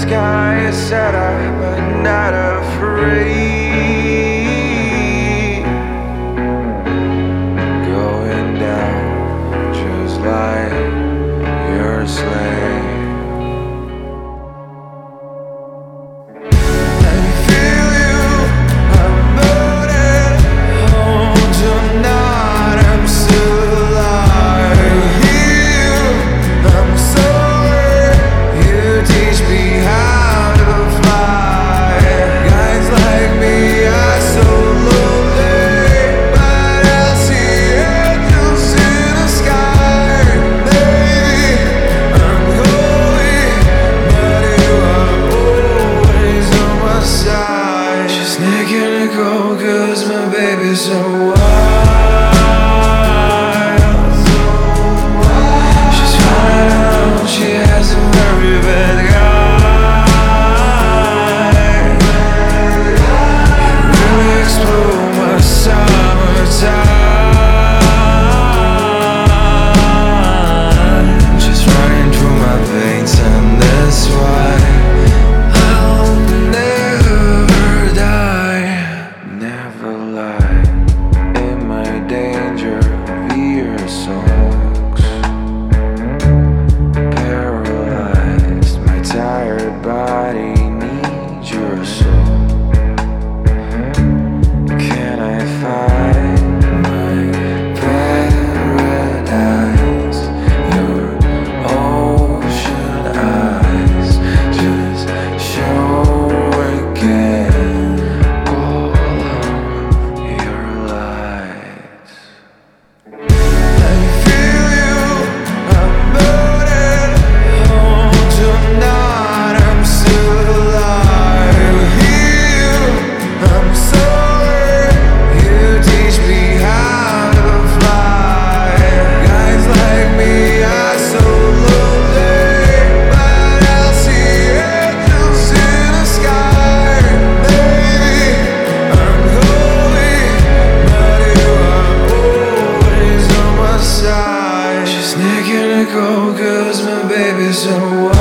sky is set up, but not afraid. Going down just like your slave. Cause my baby's so wild. She's fine out, she has a very bad guy. You really explode my summertime. Just running through my veins, and that's why body needs your soul. Can I find my paradise? Your ocean eyes just show again all of your lies. I feel you, I'm burning home tonight. Cause my baby's so wild.